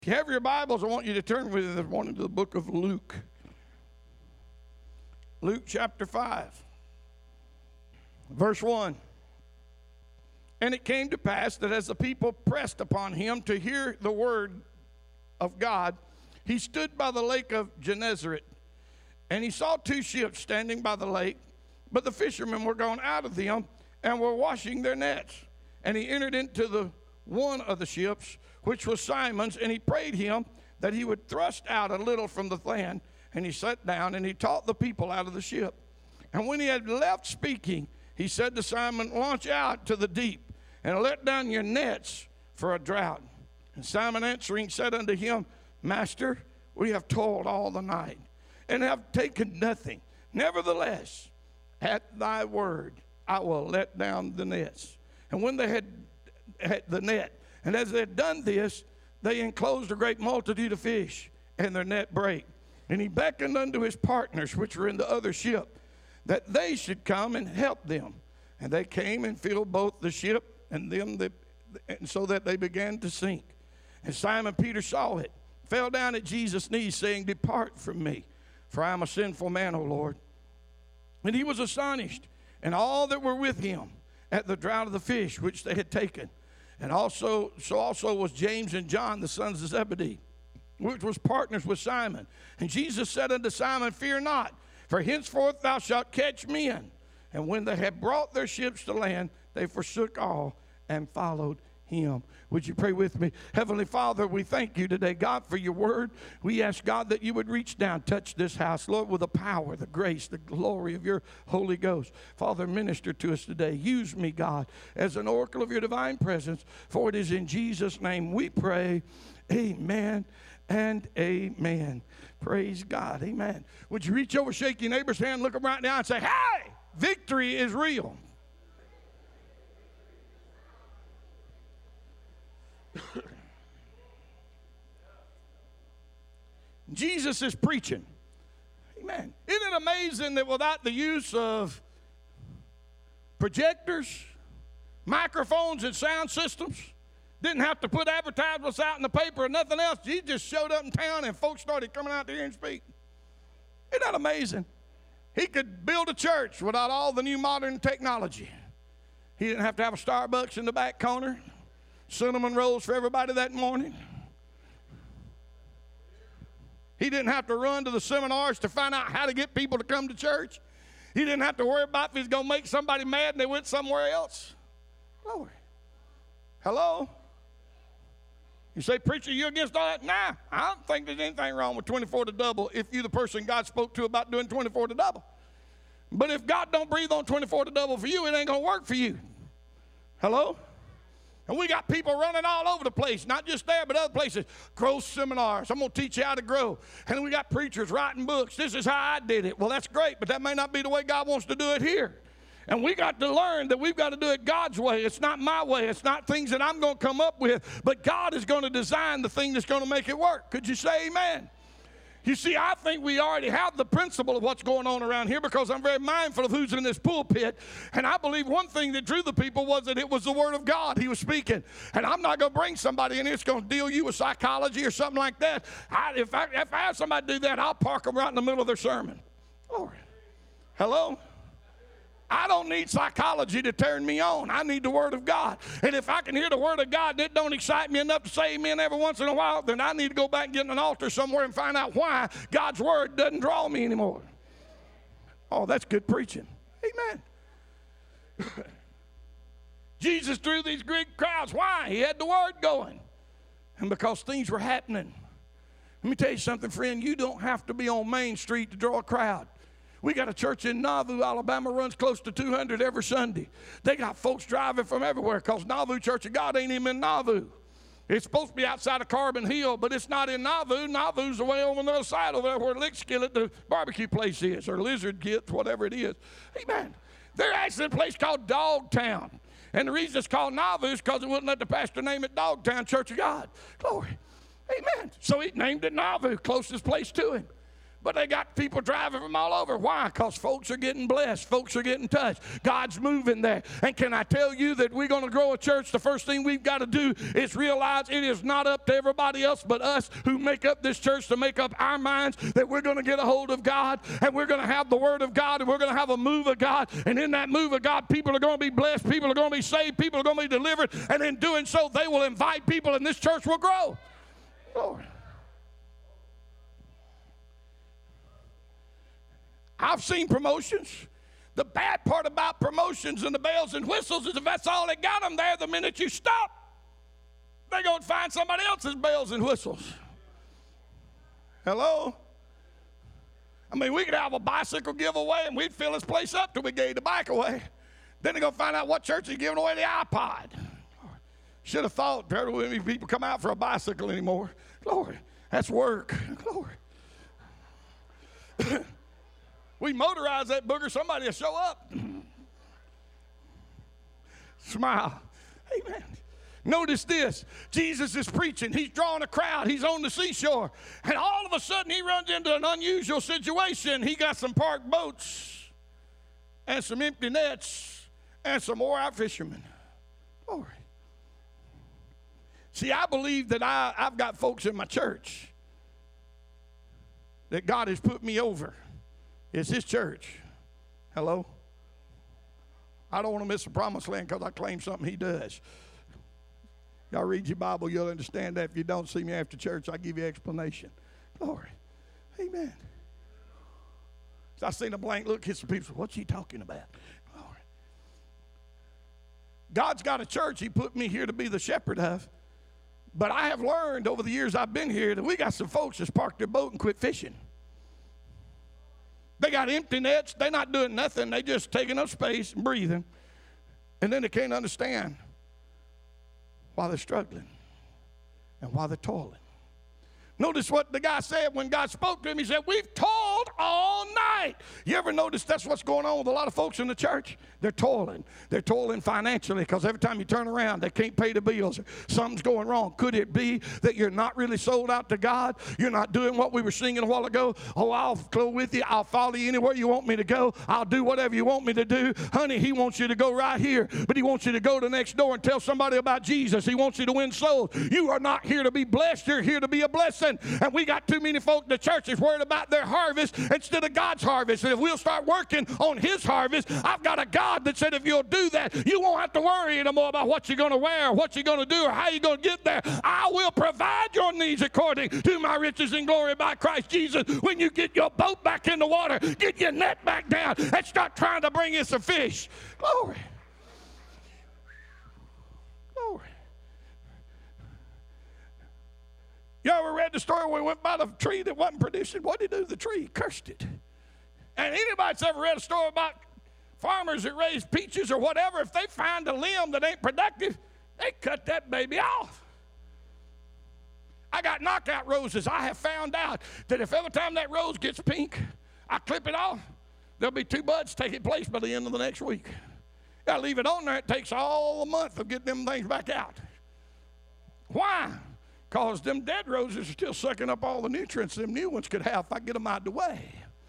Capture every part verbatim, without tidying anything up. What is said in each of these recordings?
If you have your Bibles, I want you to turn with me this morning to the book of Luke. Luke chapter five, verse one. And it came to pass that as the people pressed upon him to hear the word of God, he stood by the lake of Gennesaret. And he saw two ships standing by the lake, but the fishermen were gone out of them and were washing their nets. And he entered into the one of the ships, which was Simon's, and he prayed him that he would thrust out a little from the land. And he sat down, and he taught the people out of the ship. And when he had left speaking, he said to Simon, launch out to the deep, and let down your nets for a draught. And Simon answering said unto him, Master, we have toiled all the night, and have taken nothing. Nevertheless, at thy word, I will let down the nets. And when they had, had the net, and as they had done this, they enclosed a great multitude of fish, and their net brake. And he beckoned unto his partners, which were in the other ship, that they should come and help them. And they came and filled both the ship and them, that, and so that they began to sink. And Simon Peter saw it, fell down at Jesus' knees, saying, Depart from me, for I am a sinful man, O Lord. And he was astonished, and all that were with him, at the draught of the fish which they had taken. And also, so also was James and John, the sons of Zebedee, which was partners with Simon. And Jesus said unto Simon, Fear not, for henceforth thou shalt catch men. And when they had brought their ships to land, they forsook all and followed him. Would you pray with me? Heavenly Father, we thank you today, God, for your word. We ask, God, that you would reach down, touch this house, Lord, with the power, the grace, the glory of your Holy Ghost. Father, minister to us today. Use me, God, as an oracle of your divine presence, for it is in Jesus' name we pray. Amen and amen. Praise God. Amen. Would you reach over, shake your neighbor's hand, look him right now and say, hey, victory is real. Jesus is preaching. Amen. Isn't it amazing that without the use of projectors, microphones, and sound systems, didn't have to put advertisements out in the paper or nothing else. He just showed up in town and folks started coming out there and speak. Isn't that amazing? He could build a church without all the new modern technology. He didn't have to have a Starbucks in the back corner, cinnamon rolls for everybody that morning. He didn't have to run to the seminars to find out how to get people to come to church. He didn't have to worry about if he's going to make somebody mad and they went somewhere else. Glory. Hello? You say, preacher, you against all that? Nah, I don't think there's anything wrong with twenty-four to double if you're the person God spoke to about doing twenty-four to double. But if God don't breathe on twenty-four to double for you, it ain't going to work for you. Hello? And we got people running all over the place, not just there, but other places. Growth seminars. I'm going to teach you how to grow. And we got preachers writing books. This is how I did it. Well, that's great, but that may not be the way God wants to do it here. And we got to learn that we've got to do it God's way. It's not my way. It's not things that I'm going to come up with, but God is going to design the thing that's going to make it work. Could you say amen? You see, I think we already have the principle of what's going on around here because I'm very mindful of who's in this pulpit. And I believe one thing that drew the people was that it was the Word of God he was speaking. And I'm not going to bring somebody in here that's going to deal you with psychology or something like that. I, if, I, if I have somebody do that, I'll park them right in the middle of their sermon. Glory. Hello? I don't need psychology to turn me on. I need the Word of God. And if I can hear the Word of God that don't excite me enough to say amen every once in a while, then I need to go back and get in an altar somewhere and find out why God's Word doesn't draw me anymore. Oh, that's good preaching. Amen. Jesus drew these Greek crowds. Why? He had the Word going. And because things were happening. Let me tell you something, friend. You don't have to be on Main Street to draw a crowd. We got a church in Nauvoo, Alabama, runs close to two hundred every Sunday. They got folks driving from everywhere because Nauvoo Church of God ain't even in Nauvoo. It's supposed to be outside of Carbon Hill, but it's not in Nauvoo. Nauvoo's away over on the other side over there where Lick Skillet, the barbecue place is, or Lizard Gets, whatever it is. Amen. They're actually in a place called Dogtown. And the reason it's called Nauvoo is because it wouldn't let the pastor name it Dogtown Church of God. Glory. Amen. So he named it Nauvoo, closest place to him. But they got people driving from all over. Why? Because folks are getting blessed. Folks are getting touched. God's moving there. And can I tell you that we're going to grow a church? The first thing we've got to do is realize it is not up to everybody else but us who make up this church to make up our minds that we're going to get a hold of God and we're going to have the Word of God and we're going to have a move of God. And in that move of God, people are going to be blessed. People are going to be saved. People are going to be delivered. And in doing so, they will invite people and this church will grow. Lord. I've seen promotions. The bad part about promotions and the bells and whistles is if that's all that got them there, the minute you stop, they're going to find somebody else's bells and whistles. Hello? I mean, we could have a bicycle giveaway and we'd fill this place up till we gave the bike away. Then they're going to find out what church is giving away the iPod. Should have thought there wouldn't be people come out for a bicycle anymore. Lord, that's work. Lord. We motorize that booger, somebody will show up. Smile. Amen. Notice this. Jesus is preaching. He's drawing a crowd. He's on the seashore. And all of a sudden, he runs into an unusual situation. He got some parked boats and some empty nets and some wore-out fishermen. Glory. See, I believe that I, I've got folks in my church that God has put me over. It's his church. Hello? I don't want to miss the promised land because I claim something he does. Y'all read your Bible, you'll understand that. If you don't see me after church, I'll give you explanation. Glory. Amen. So I seen a blank look hit some people. So what's he talking about? Glory. God's got a church he put me here to be the shepherd of. But I have learned over the years I've been here that we got some folks that's parked their boat and quit fishing. They got empty nets. They're not doing nothing. They just taking up space and breathing. And then they can't understand why they're struggling and why they're toiling. Notice what the guy said when God spoke to him. He said, we've toiled all night. You ever notice that's what's going on with a lot of folks in the church? They're toiling. They're toiling financially because every time you turn around, they can't pay the bills. Something's going wrong. Could it be that you're not really sold out to God? You're not doing what we were singing a while ago. Oh, I'll go with you. I'll follow you anywhere you want me to go. I'll do whatever you want me to do. Honey, he wants you to go right here, but he wants you to go to next door and tell somebody about Jesus. He wants you to win souls. You are not here to be blessed. You're here to be a blessing. And we got too many folk in the church that's worried about their harvest instead of God's harvest. And if we'll start working on his harvest, I've got a God that said if you'll do that, you won't have to worry anymore about what you're going to wear, what you're going to do, or how you're going to get there. I will provide your needs according to my riches and glory by Christ Jesus. When you get your boat back in the water, get your net back down, and start trying to bring in some fish. Glory. Glory. You ever read the story where we went by the tree that wasn't producing? What did he do to the tree? He cursed it. And anybody that's ever read a story about farmers that raise peaches or whatever, if they find a limb that ain't productive, they cut that baby off. I got knockout roses. I have found out that if every time that rose gets pink, I clip it off, there'll be two buds taking place by the end of the next week. I leave it on there. It takes all a month of getting them things back out. Why? Because them dead roses are still sucking up all the nutrients them new ones could have if I get them out of the way.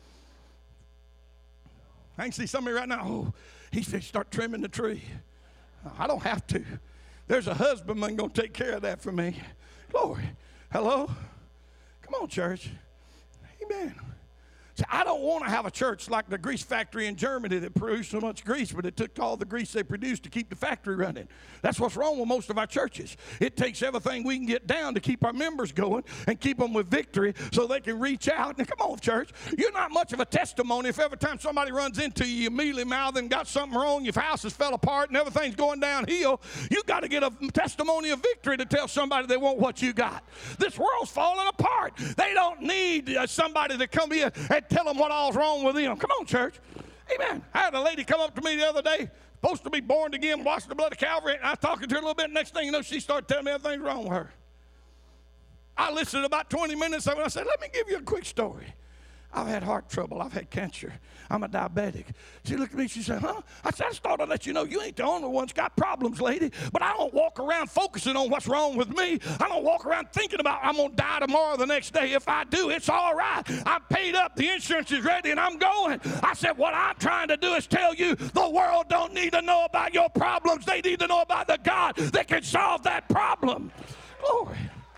I can see somebody right now, oh, he said start trimming the tree. I don't have to. There's a husbandman going to take care of that for me. Glory. Hello? Come on, church. Amen. See, I don't want to have a church like the grease factory in Germany that produced so much grease, but it took all the grease they produced to keep the factory running. That's what's wrong with most of our churches. It takes everything we can get down to keep our members going and keep them with victory so they can reach out. Now, come on, church. You're not much of a testimony if every time somebody runs into you, you immediately mouth and got something wrong, your house has fell apart, and everything's going downhill. You got to get a testimony of victory to tell somebody they want what you got. This world's falling apart. They don't need uh, somebody to come in and tell them what all's wrong with them. Come on, church. Amen. I had a lady come up to me the other day, supposed to be born again, washed the blood of Calvary, and I was talking to her a little bit. Next thing you know, she started telling me everything's wrong with her. I listened about twenty minutes of it, and I said, let me give you a quick story. I've had heart trouble. I've had cancer. I'm a diabetic. She looked at me, she said, huh? I said, I just thought I'd let you know you ain't the only one that's got problems, lady. But I don't walk around focusing on what's wrong with me. I don't walk around thinking about I'm going to die tomorrow or the next day. If I do, it's all right. I paid up. The insurance is ready, and I'm going. I said, what I'm trying to do is tell you the world don't need to know about your problems. They need to know about the God that can solve that problem. Glory.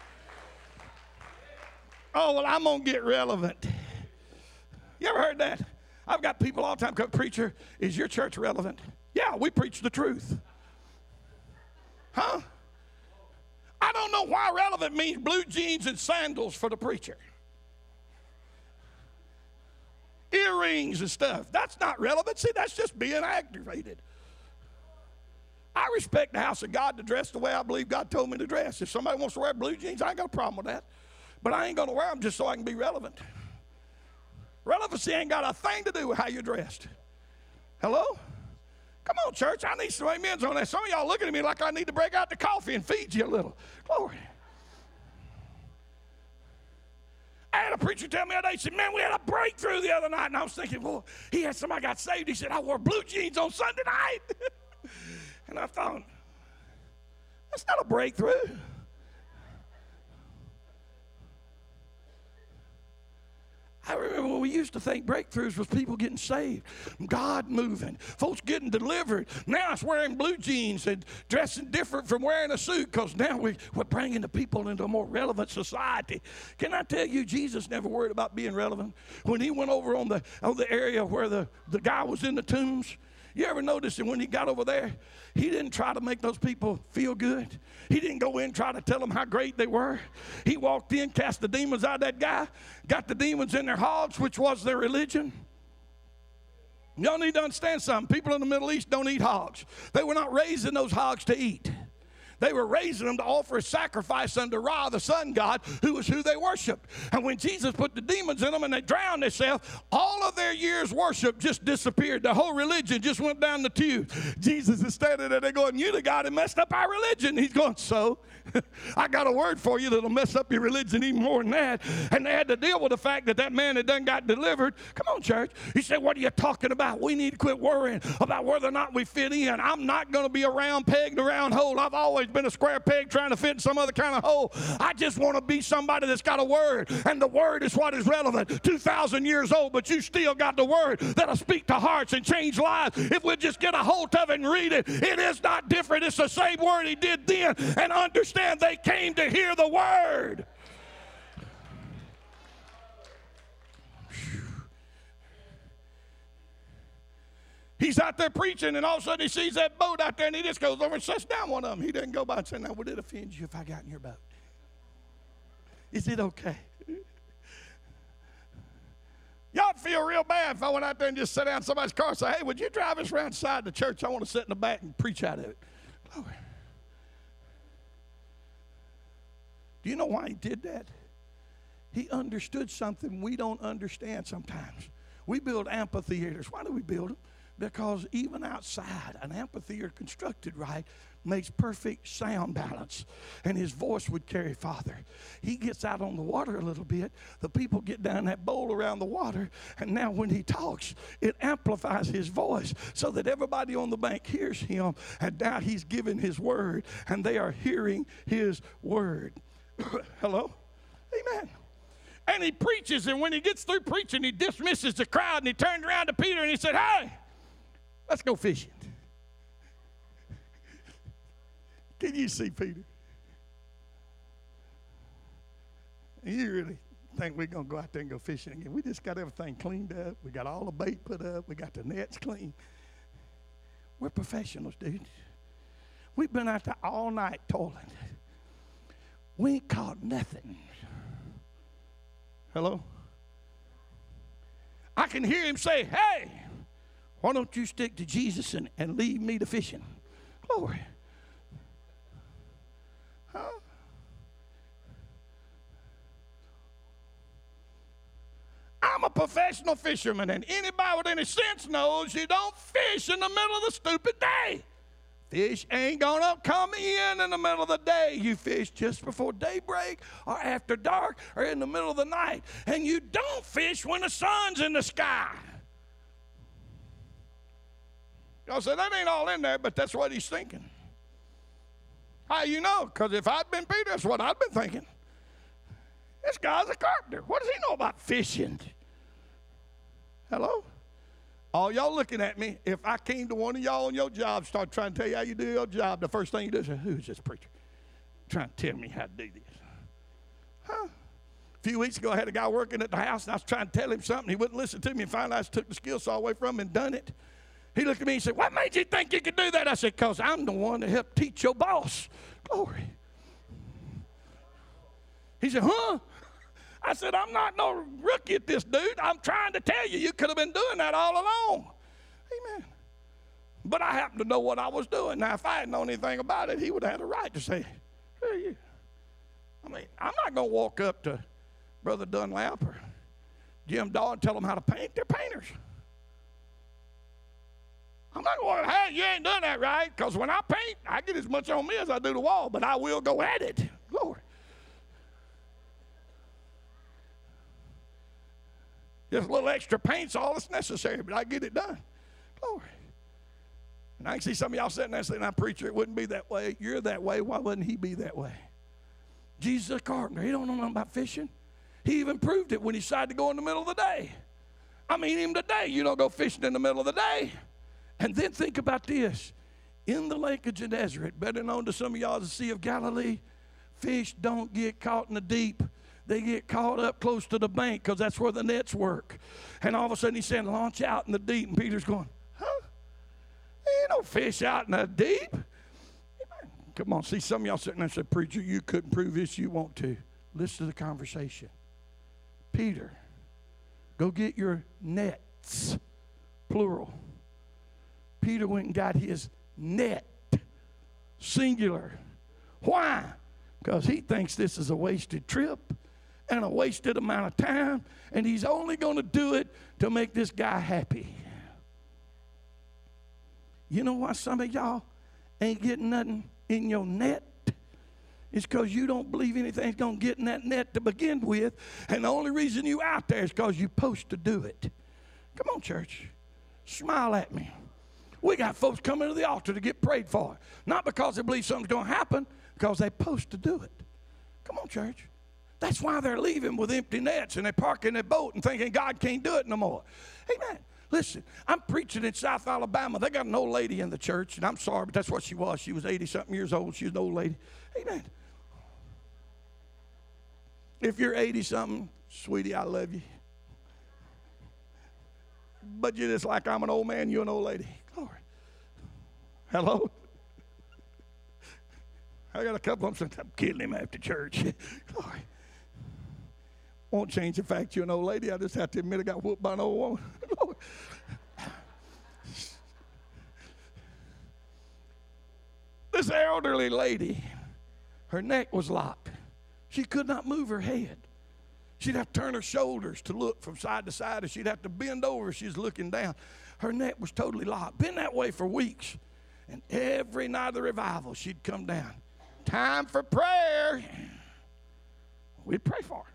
Oh, well, I'm going to get relevant. You ever heard that? I've got people all the time come, preacher, is your church relevant? Yeah, we preach the truth. Huh? I don't know why relevant means blue jeans and sandals for the preacher. Earrings and stuff. That's not relevant. See, that's just being activated. I respect the house of God to dress the way I believe God told me to dress. If somebody wants to wear blue jeans, I ain't got a problem with that. But I ain't going to wear them just so I can be relevant. Relevancy ain't got a thing to do with how you're dressed. Hello? Come on, church. I need some amens on that. Some of y'all looking at me like I need to break out the coffee and feed you a little. Glory. I had a preacher tell me that day, he said, man, we had a breakthrough the other night. And I was thinking, well, he had somebody got saved. He said, I wore blue jeans on Sunday night. And I thought, that's not a breakthrough. I remember when we used to think breakthroughs was people getting saved, God moving, folks getting delivered. Now it's wearing blue jeans and dressing different from wearing a suit because now we, we're bringing the people into a more relevant society. Can I tell you, Jesus never worried about being relevant. When he went over on the, on the area where the, the guy was in the tombs, you ever notice that when he got over there, he didn't try to make those people feel good. He didn't go in and try to tell them how great they were. He walked in, cast the demons out of that guy, got the demons in their hogs, which was their religion. Y'all need to understand something. People in the Middle East don't eat hogs. They were not raising those hogs to eat. They were raising them to offer a sacrifice unto Ra, the sun god, who was who they worshiped. And when Jesus put the demons in them and they drowned themselves, all of their years' worship just disappeared. The whole religion just went down the tube. Jesus is standing there, they're going, you the God that messed up our religion. He's going, so? I got a word for you that'll mess up your religion even more than that. And they had to deal with the fact that that man had done got delivered. Come on, church. He said, what are you talking about? We need to quit worrying about whether or not we fit in. I'm not going to be a round peg in a round hole. I've always been a square peg trying to fit in some other kind of hole. I just want to be somebody that's got a word, and the word is what is relevant. two thousand years old, but you still got the word that'll speak to hearts and change lives. If we just get a hold of it and read it, it is not different. It's the same word he did then, and understand they came to hear the word. He's out there preaching, and all of a sudden he sees that boat out there, and he just goes over and sets down one of them. He doesn't go by and say, now, would it offend you if I got in your boat? Is it okay? Y'all feel real bad if I went out there and just sat down in somebody's car and say, hey, would you drive us around the side of the church? I want to sit in the back and preach out of it. Glory. Do you know why he did that? He understood something we don't understand sometimes. We build amphitheaters. Why do we build them? Because even outside, an amphitheater constructed right makes perfect sound balance. And his voice would carry farther. He gets out on the water a little bit. The people get down that bowl around the water. And now when he talks, it amplifies his voice so that everybody on the bank hears him. And now he's giving his word. And they are hearing his word. Hello? Amen. And he preaches, and when he gets through preaching, he dismisses the crowd, and he turned around to Peter, and he said, hey, let's go fishing. Can you see Peter? You really think we're going to go out there and go fishing again? We just got everything cleaned up. We got all the bait put up. We got the nets clean. We're professionals, dude. We've been out there all night toiling. We ain't caught nothing. Hello? I can hear him say, hey, why don't you stick to Jesus and, and leave me to fishing? Glory. Huh? I'm a professional fisherman, and anybody with any sense knows you don't fish in the middle of the stupid day. Fish ain't gonna come in in the middle of the day. You fish just before daybreak or after dark or in the middle of the night. And you don't fish when the sun's in the sky. Y'all say that ain't all in there, but that's what he's thinking. How you know? Because if I'd been Peter, that's what I'd been thinking. This guy's a carpenter. What does he know about fishing? Hello? All y'all looking at me, if I came to one of y'all on your job, start trying to tell you how you do your job, the first thing you do is say, who's this preacher? Trying to tell me how to do this. Huh? A few weeks ago, I had a guy working at the house, and I was trying to tell him something. He wouldn't listen to me, and finally I just took the skill saw away from him and done it. He looked at me and said, what made you think you could do that? I said, because I'm the one that helped teach your boss. Glory. He said, huh? I said, I'm not no rookie at this, dude. I'm trying to tell you, you could have been doing that all along. Amen. But I happened to know what I was doing. Now, if I hadn't known anything about it, he would have had a right to say, who are you? I mean, I'm not going to walk up to Brother Dunlap or Jim Daw and tell them how to paint. They're painters. I'm not going, hey, you ain't done that right, because when I paint, I get as much on me as I do the wall, but I will go at it. Glory. Just a little extra paint's all that's necessary, but I get it done. Glory. And I can see some of y'all sitting there saying, I'm preacher, it wouldn't be that way. You're that way. Why wouldn't he be that way? Jesus is a carpenter. He don't know nothing about fishing. He even proved it when he decided to go in the middle of the day. I mean, even today, you don't go fishing in the middle of the day. And then think about this. In the lake of Gennesaret, better known to some of y'all as the Sea of Galilee, fish don't get caught in the deep. They get caught up close to the bank because that's where the nets work. And all of a sudden he's saying, launch out in the deep. And Peter's going, huh? There ain't no fish out in the deep. Amen. Come on, see some of y'all sitting there and say, preacher, you couldn't prove this, you want to. Listen to the conversation. Peter, go get your nets, plural. Peter went and got his net, singular. Why? Because he thinks this is a wasted trip and a wasted amount of time, and he's only going to do it to make this guy happy. You know why some of y'all ain't getting nothing in your net? It's because you don't believe anything's going to get in that net to begin with, and the only reason you out there is because you're supposed to do it. Come on, church. Smile at me. We got folks coming to the altar to get prayed for. Not because they believe something's going to happen, because they're supposed to do it. Come on, church. That's why they're leaving with empty nets and they're parking their boat and thinking God can't do it no more. Amen. Listen, I'm preaching in South Alabama. They got an old lady in the church, and I'm sorry, but that's what she was. She was eighty-something years old. She was an old lady. Amen. If you're eighty-something, sweetie, I love you. But you're just like I'm an old man, you're an old lady. Glory. Hello? I got a couple of them saying, I'm killing him after church. Glory. Won't change the fact you're an old lady. I just have to admit I got whooped by an old woman. This elderly lady, her neck was locked. She could not move her head. She'd have to turn her shoulders to look from side to side, and she'd have to bend over as she's looking down. Her neck was totally locked. Been that way for weeks. And every night of the revival, she'd come down. Time for prayer. We'd pray for her.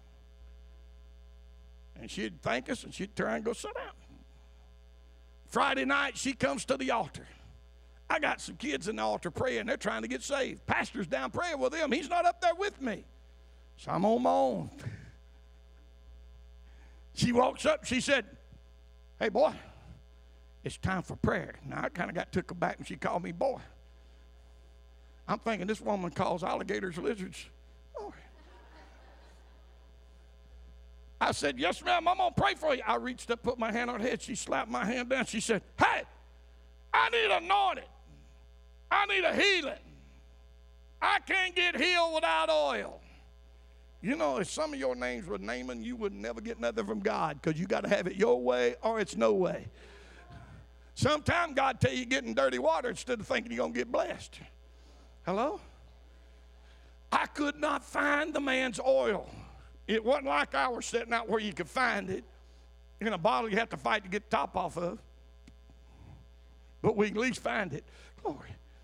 And she'd thank us, and she'd turn and go sit down. Friday night, she comes to the altar. I got some kids in the altar praying. They're trying to get saved. Pastor's down praying with them. He's not up there with me. So I'm on my own. She walks up. She said, hey, boy, it's time for prayer. Now, I kind of got took aback, and she called me boy. I'm thinking this woman calls alligators lizards. Oh. I said, yes, ma'am, I'm going to pray for you. I reached up, put my hand on her head. She slapped my hand down. She said, hey, I need anointing. I need a healing. I can't get healed without oil. You know, if some of your names were Naaman, you would never get nothing from God because you got to have it your way or it's no way. Sometimes God tell you get in dirty water instead of thinking you're going to get blessed. Hello? I could not find the man's oil. It wasn't like ours sitting out where you could find it in a bottle you have to fight to get the top off of. But we can at least find it. Glory.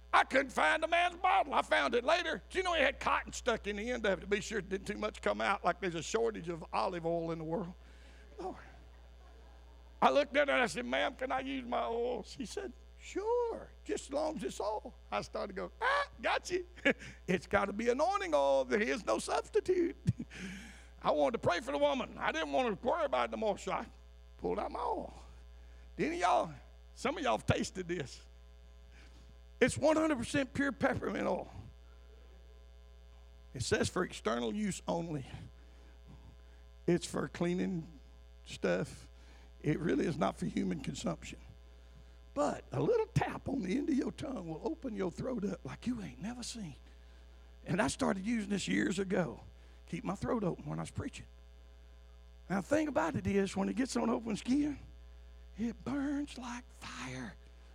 I couldn't find the man's bottle. I found it later. Do you know he had cotton stuck in the end of it to be sure it didn't too much come out, like there's a shortage of olive oil in the world? Lord. I looked at her and I said, ma'am, can I use my oil? She said, sure, just as long as it's oil. I started to go, ah, got you. It's got to be anointing oil. There is no substitute. I wanted to pray for the woman. I didn't want to worry about it no more, so I pulled out my oil. Any of y'all, some of y'all have tasted this. It's one hundred percent pure peppermint oil. It says for external use only. It's for cleaning stuff. It really is not for human consumption. But a little tap on the end of your tongue will open your throat up like you ain't never seen. And I started using this years ago. Keep my throat open when I was preaching. Now the thing about it is, when it gets on open skin, it burns like fire.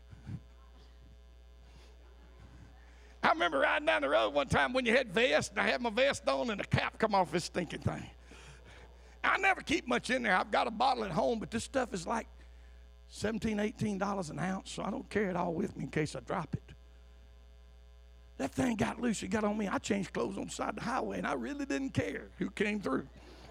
I remember riding down the road one time when you had vest, and I had my vest on, and the cap come off this stinking thing. I never keep much in there. I've got a bottle at home, but this stuff is like seventeen dollars, eighteen dollars an ounce, so I don't carry it all with me in case I drop it. That thing got loose. It got on me. I changed clothes on the side of the highway, and I really didn't care who came through.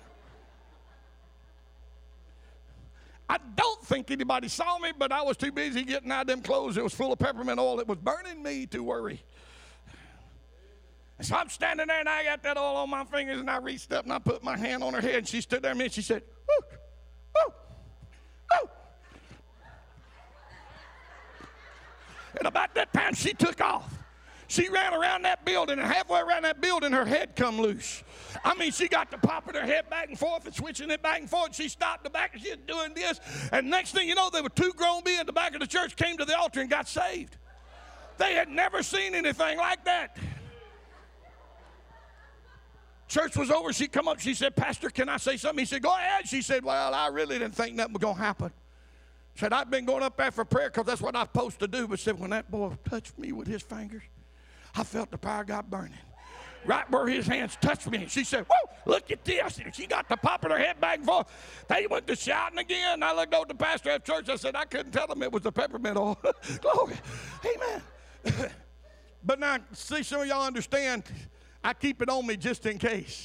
I don't think anybody saw me, but I was too busy getting out of them clothes. It was full of peppermint oil. It was burning me to worry. And so I'm standing there, and I got that oil on my fingers, and I reached up, and I put my hand on her head, and she stood there a minute. She said, woo, woo, woo. And about that time, she took off. She ran around that building, and halfway around that building, her head come loose. I mean, she got to popping her head back and forth and switching it back and forth. She stopped in the back, and she was doing this. And next thing you know, there were two grown men in the back of the church came to the altar and got saved. They had never seen anything like that. Church was over. She come up. She said, Pastor, can I say something? He said, go ahead. She said, well, I really didn't think nothing was going to happen. Said, I've been going up there for prayer because that's what I'm supposed to do. But said, when that boy touched me with his fingers, I felt the power of God burning. Right where his hands touched me. She said, whoa, look at this. And she got to popping her head back and forth. They went to shouting again. I looked over to the pastor at church. I said, I couldn't tell him it was the peppermint oil. Glory. Amen. But now, see, some of y'all understand, I keep it on me just in case.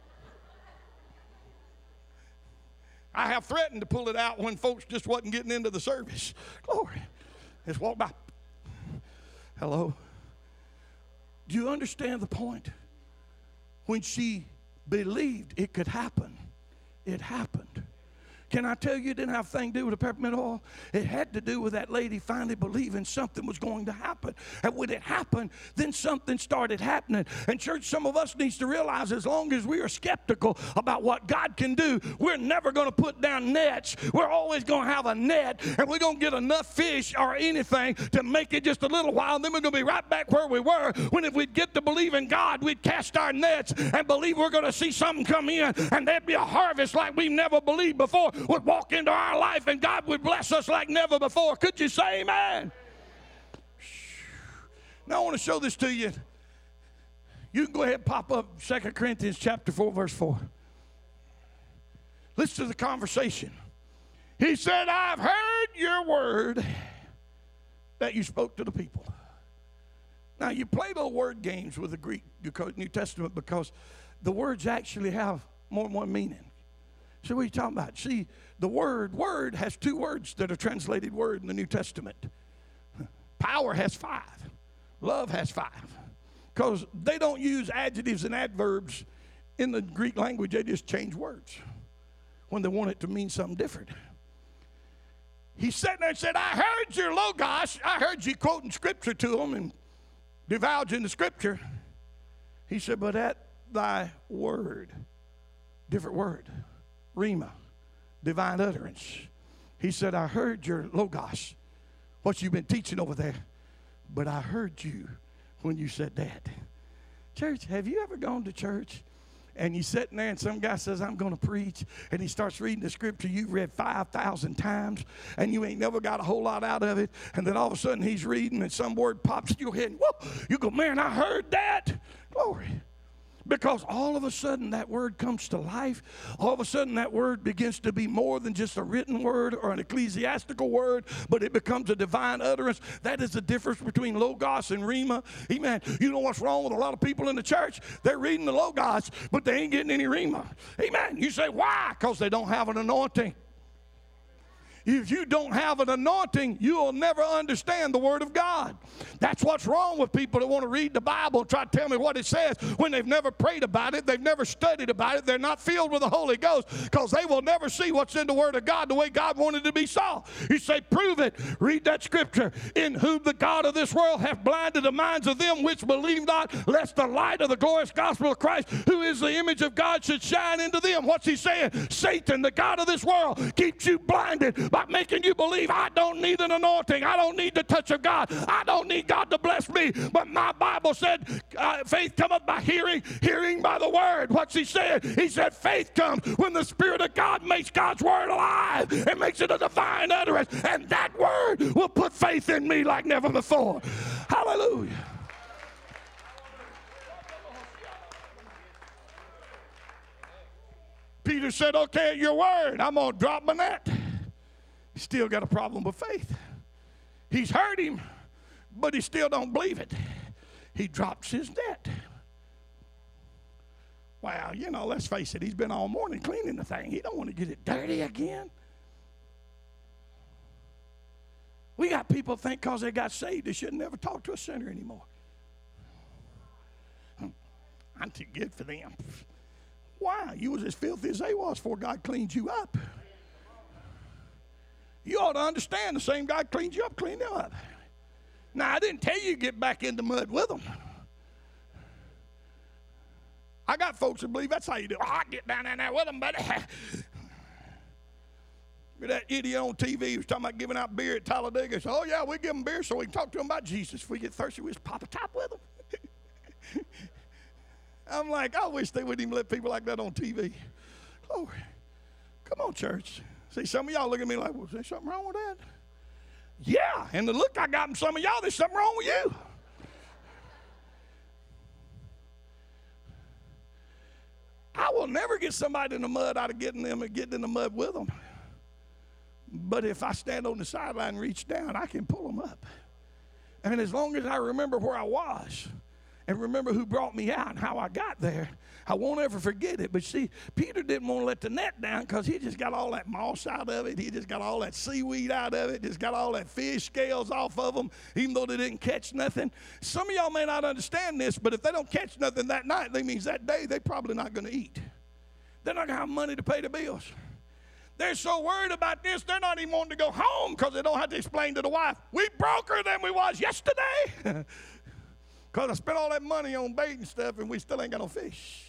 I have threatened to pull it out when folks just wasn't getting into the service. Glory. Just walk by. Hello. Do you understand the point? When she believed it could happen, it happened. Can I tell you it didn't have a thing to do with the peppermint oil? It had to do with that lady finally believing something was going to happen. And when it happened, then something started happening. And church, some of us needs to realize as long as we are skeptical about what God can do, we're never going to put down nets. We're always going to have a net, and we're going to get enough fish or anything to make it just a little while, and then we're going to be right back where we were. When if we'd get to believe in God, we'd cast our nets and believe we're going to see something come in, and there'd be a harvest like we've never believed before would walk into our life, and God would bless us like never before. Could you say amen? Now I want to show this to you. You can go ahead and pop up Second Corinthians chapter four, verse four. Listen to the conversation. He said, I've heard your word that you spoke to the people. Now you play little word games with the Greek New Testament because the words actually have more than one meaning. So what are you talking about? See, the word, word has two words that are translated word in the New Testament. Power has five. Love has five. Because they don't use adjectives and adverbs in the Greek language. They just change words when they want it to mean something different. He sat there and said, I heard your logos. I heard you quoting scripture to them and divulging the scripture. He said, but at thy word, different word. Rhema, divine utterance. He said, I heard your logos, what you've been teaching over there, but I heard you when you said that. Church, have you ever gone to church and you sitting there and some guy says, I'm going to preach, and he starts reading the scripture you've read five thousand times, and you ain't never got a whole lot out of it, and then all of a sudden he's reading and some word pops in your head, and whoa, you go, man, I heard that. Glory. Because all of a sudden that word comes to life. All of a sudden that word begins to be more than just a written word or an ecclesiastical word, but it becomes a divine utterance. That is the difference between Logos and Rhema. Amen. You know what's wrong with a lot of people in the church? They're reading the Logos, but they ain't getting any Rhema. Amen. You say, why? Because they don't have an anointing. If you don't have an anointing, you will never understand the Word of God. That's what's wrong with people that want to read the Bible and try to tell me what it says when they've never prayed about it, they've never studied about it, they're not filled with the Holy Ghost, because they will never see what's in the Word of God the way God wanted it to be saw. You say, prove it. Read that scripture. In whom the God of this world hath blinded the minds of them which believe not, lest the light of the glorious gospel of Christ, who is the image of God, should shine into them. What's he saying? Satan, the God of this world, keeps you blinded by making you believe I don't need an anointing. I don't need the touch of God. I don't need God to bless me. But my Bible said uh, faith cometh by hearing, hearing by the word. What's he saying? He said faith comes when the Spirit of God makes God's word alive and makes it a divine utterance. And that word will put faith in me like never before. Hallelujah. Peter said, okay, at your word, I'm going to drop my net. He's still got a problem with faith. He's heard him, but he still don't believe it. He drops his net. Well, you know, let's face it, he's been all morning cleaning the thing. He don't want to get it dirty again. We got people think because they got saved, they should never talk to a sinner anymore. I'm too good for them. Why? You was as filthy as they was before God cleaned you up. You ought to understand the same God cleaned you up, cleaned them up. Now, I didn't tell you to get back in the mud with them. I got folks that believe that's how you do it. Oh, I get down in there with them, buddy. That idiot on T V was talking about giving out beer at Talladega. So, oh, yeah, we give them beer so we can talk to them about Jesus. If we get thirsty, we just pop a top with them. I'm like, I wish they wouldn't even let people like that on T V. Glory. Come on, church. See, some of y'all look at me like, well, is there something wrong with that? Yeah, and the look I got from some of y'all, there's something wrong with you. I will never get somebody in the mud out of getting them and getting in the mud with them. But if I stand on the sideline and reach down, I can pull them up. And as long as I remember where I was and remember who brought me out and how I got there, I won't ever forget it. But see, Peter didn't want to let the net down because he just got all that moss out of it. He just got all that seaweed out of it. Just got all that fish scales off of them, even though they didn't catch nothing. Some of y'all may not understand this, but if they don't catch nothing that night, that means that day they're probably not going to eat. They're not going to have money to pay the bills. They're so worried about this, they're not even wanting to go home because they don't have to explain to the wife, we broker than we was yesterday. Because I spent all that money on bait and stuff and we still ain't got no fish.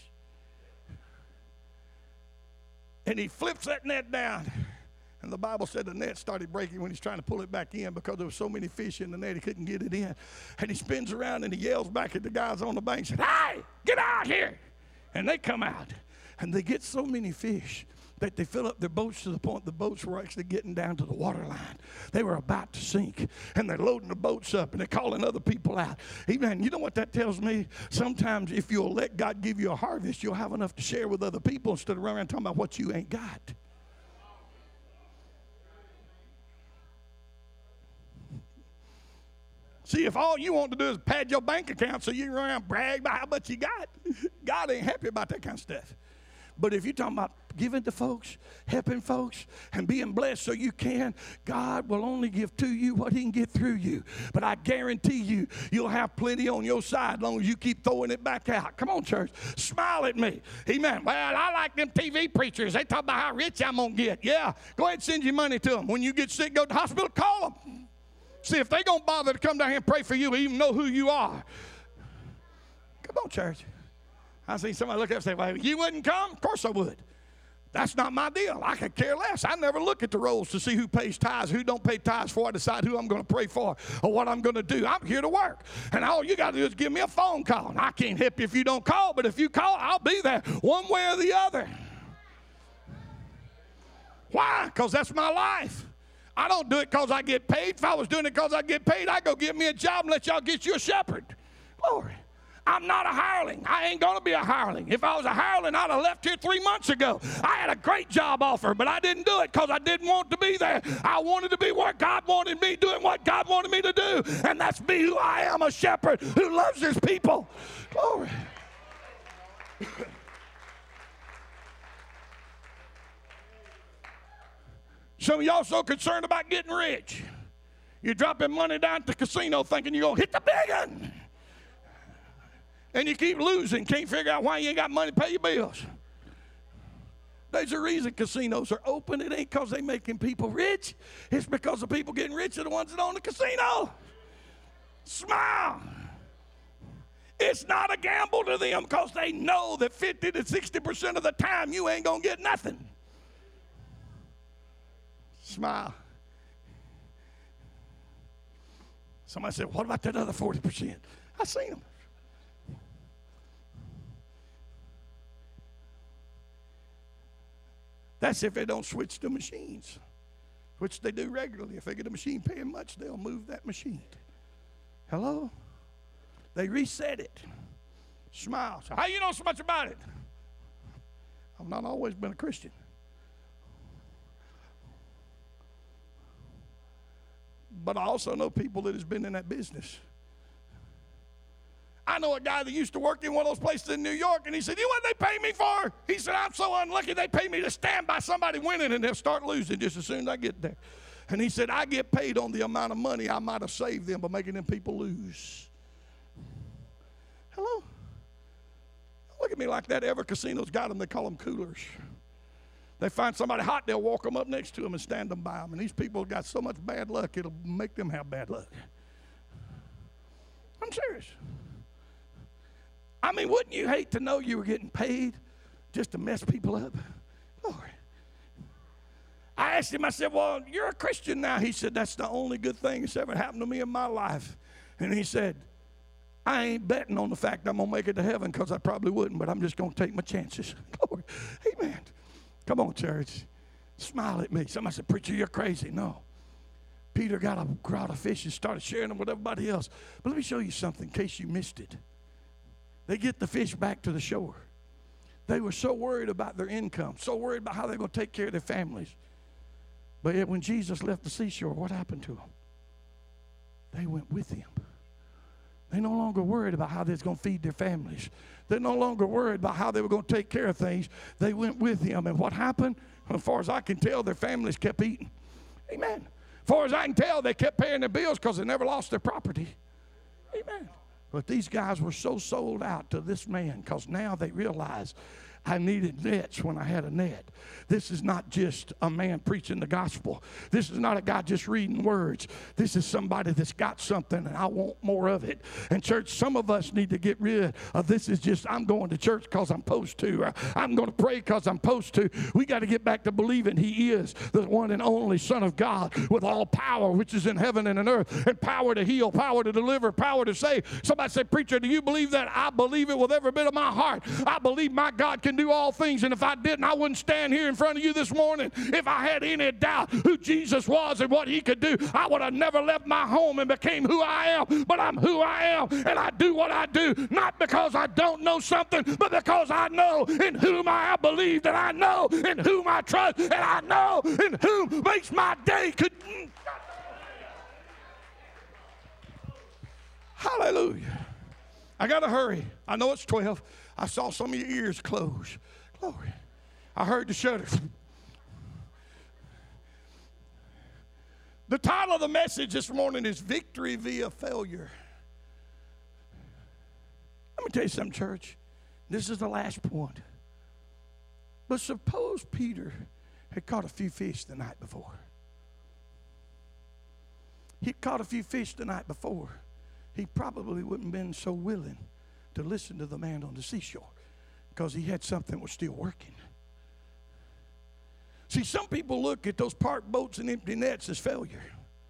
And he flips that net down. And the Bible said the net started breaking when he's trying to pull it back in because there were so many fish in the net he couldn't get it in. And he spins around and he yells back at the guys on the bank and said, hey, get out here. And they come out. And they get so many fish that they fill up their boats to the point the boats were actually getting down to the water line. They were about to sink, and they're loading the boats up, and they're calling other people out. Amen. You know what that tells me? Sometimes if you'll let God give you a harvest, you'll have enough to share with other people instead of running around talking about what you ain't got. See, if all you want to do is pad your bank account so you can run around and brag about how much you got, God ain't happy about that kind of stuff. But if you're talking about giving to folks, helping folks, and being blessed so you can, God will only give to you what he can get through you. But I guarantee you, you'll have plenty on your side as long as you keep throwing it back out. Come on, church. Smile at me. Amen. Well, I like them T V preachers. They talk about how rich I'm going to get. Yeah, go ahead and send your money to them. When you get sick, go to the hospital, call them. See, if they going to bother to come down here and pray for you, even know who you are. Come on, church. I see somebody look up and say, well, you wouldn't come? Of course I would. That's not my deal. I could care less. I never look at the rolls to see who pays tithes, who don't pay tithes before I decide who I'm going to pray for or what I'm going to do. I'm here to work. And all you got to do is give me a phone call. And I can't help you if you don't call, but if you call, I'll be there one way or the other. Why? Because that's my life. I don't do it because I get paid. If I was doing it because I get paid, I'd go get me a job and let y'all get you a shepherd. Glory. I'm not a hireling. I ain't going to be a hireling. If I was a hireling, I'd have left here three months ago. I had a great job offer, but I didn't do it because I didn't want to be there. I wanted to be where God wanted me, doing what God wanted me to do, and that's be who I am, a shepherd who loves his people. Glory. Some of y'all so concerned about getting rich. You're dropping money down at the casino thinking you're going to hit the big one. And you keep losing, can't figure out why you ain't got money to pay your bills. There's a reason casinos are open. It ain't because they're making people rich. It's because the people getting rich are the ones that own the casino. Smile. It's not a gamble to them because they know that fifty to sixty percent of the time you ain't going to get nothing. Smile. Somebody said, what about that other forty percent? I seen them. That's if they don't switch the machines, which they do regularly. If they get a machine paying much, they'll move that machine. Hello? They reset it. Smile. So how you know so much about it? I've not always been a Christian. But I also know people that has been in that business. I know a guy that used to work in one of those places in New York, and he said, you know what they pay me for? He said, I'm so unlucky they pay me to stand by somebody winning, and they'll start losing just as soon as I get there. And he said, I get paid on the amount of money I might have saved them by making them people lose. Hello? Don't look at me like that. Every casino's got them. They call them coolers. They find somebody hot, they'll walk them up next to them and stand them by them. And these people got so much bad luck, it'll make them have bad luck. I'm serious. I mean, wouldn't you hate to know you were getting paid just to mess people up? Glory. I asked him, I said, well, you're a Christian now. He said, that's the only good thing that's ever happened to me in my life. And he said, I ain't betting on the fact I'm going to make it to heaven because I probably wouldn't, but I'm just going to take my chances. Glory. Amen. Come on, church. Smile at me. Somebody said, preacher, you're crazy. No. Peter got a crowd of fish and started sharing them with everybody else. But let me show you something in case you missed it. They get the fish back to the shore. They were so worried about their income, so worried about how they're going to take care of their families. But yet when Jesus left the seashore, what happened to them? They went with him. They no longer worried about how they was going to feed their families. They're no longer worried about how they were going to take care of things. They went with him. And what happened? As far as I can tell, their families kept eating. Amen. As far as I can tell, they kept paying their bills because they never lost their property. Amen. But these guys were so sold out to this man because now they realize I needed nets when I had a net. This is not just a man preaching the gospel. This is not a guy just reading words. This is somebody that's got something, and I want more of it. And church, some of us need to get rid of this is just, I'm going to church because I'm supposed to. Or I'm going to pray because I'm supposed to. We got to get back to believing he is the one and only Son of God with all power, which is in heaven and in earth, and power to heal, power to deliver, power to save. Somebody say, preacher, do you believe that? I believe it with every bit of my heart. I believe my God can do all things, and if I didn't, I wouldn't stand here in front of you this morning. If I had any doubt who Jesus was and what he could do, I would have never left my home and became who I am, but I'm who I am, and I do what I do, not because I don't know something, but because I know in whom I believe, that I know in whom I trust, and I know in whom makes my day could. Hallelujah. I got to hurry. I know it's twelve. I saw some of your ears close. Glory. I heard the shudder. The title of the message this morning is Victory Via Failure. Let me tell you something, church. This is the last point. But suppose Peter had caught a few fish the night before. He caught a few fish the night before. He probably wouldn't have been so willing to listen to the man on the seashore because he had something that was still working. See, some people look at those parked boats and empty nets as failure.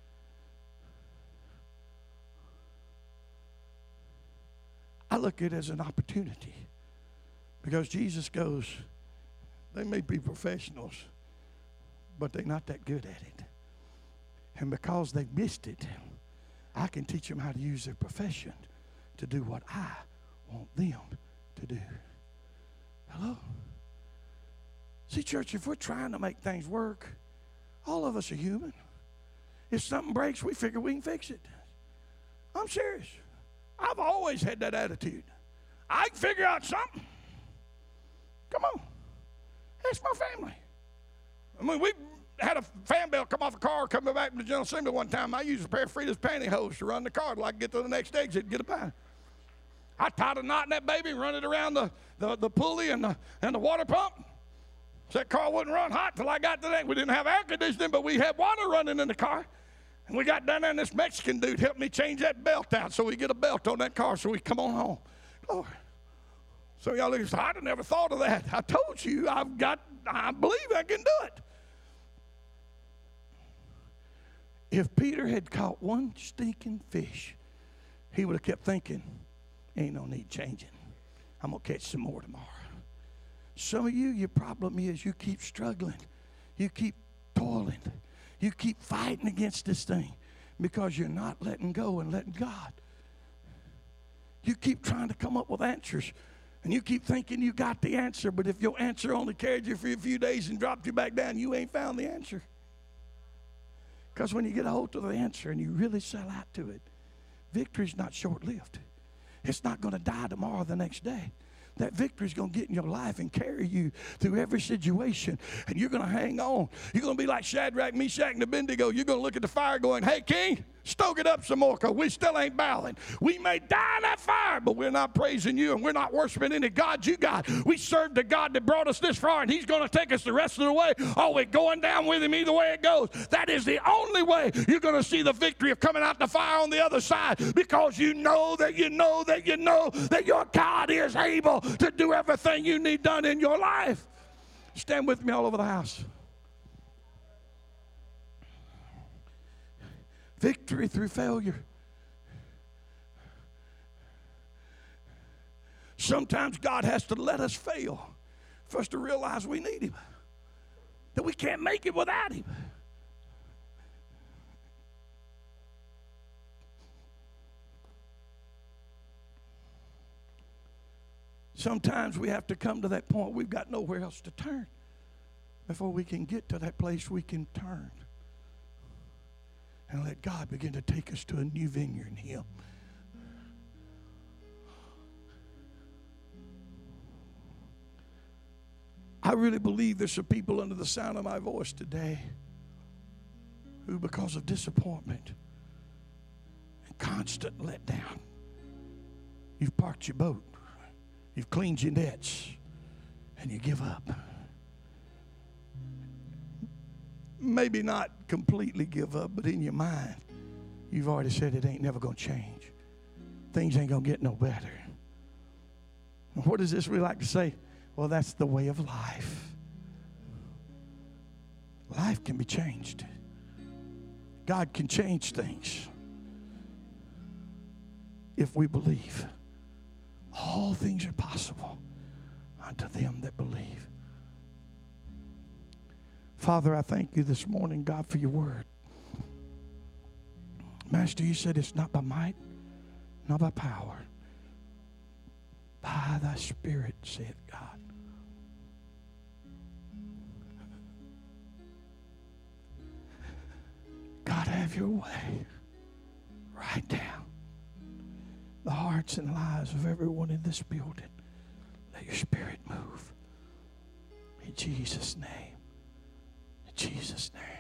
I look at it as an opportunity because Jesus goes, they may be professionals, but they're not that good at it. And because they missed it, I can teach them how to use their profession to do what I want them to do. Hello? See, church, if we're trying to make things work, all of us are human. If something breaks, we figure we can fix it. I'm serious. I've always had that attitude. I can figure out something. Come on. That's my family. I mean, we had a fan belt come off a car coming back from the General Assembly one time. I used a pair of Frida's pantyhose to run the car till I could get to the next exit and get a by. I tied a knot in that baby and run it around the, the, the pulley and the, and the water pump. So that car wouldn't run hot till I got to that. We didn't have air conditioning, but we had water running in the car. And we got down there, and this Mexican dude helped me change that belt out so we get a belt on that car so we come on home. Lord. So y'all look, I'd have never thought of that. I told you, I've got, I believe I can do it. If Peter had caught one stinking fish, he would have kept thinking, ain't no need changing. I'm going to catch some more tomorrow. Some of you, your problem is you keep struggling. You keep toiling. You keep fighting against this thing because you're not letting go and letting God. You keep trying to come up with answers, and you keep thinking you got the answer, but if your answer only carried you for a few days and dropped you back down, you ain't found the answer. Because when you get a hold of the answer and you really sell out to it, victory's not short-lived. It's not going to die tomorrow or the next day. That victory is going to get in your life and carry you through every situation. And you're going to hang on. You're going to be like Shadrach, Meshach, and Abednego. You're going to look at the fire going, hey, King, stoke it up some more because we still ain't bowing. We may die in that fire, but we're not praising you and we're not worshiping any God you got. We serve the God that brought us this far, and he's going to take us the rest of the way. Oh, we're going down with him either way it goes. That is the only way you're going to see the victory of coming out the fire on the other side, because you know that you know that you know that your God is able to do everything you need done in your life. Stand with me all over the house. Victory through failure. Sometimes God has to let us fail for us to realize we need him, that we can't make it without him. Sometimes we have to come to that point we've got nowhere else to turn before we can get to that place we can turn and let God begin to take us to a new vineyard in him. I really believe there's some people under the sound of my voice today who, because of disappointment and constant letdown, you've parked your boat. You've cleaned your nets, and you give up. Maybe not completely give up, but in your mind, you've already said it ain't never going to change. Things ain't going to get no better. And what does this we like to say? Well, that's the way of life. Life can be changed. God can change things if we believe. All things are possible unto them that believe. Father, I thank you this morning, God, for your word. Master, you said it's not by might, not by power, by thy Spirit, saith God. God, have your way right now. The hearts and lives of everyone in this building. Let your Spirit move. In Jesus' name. In Jesus' name.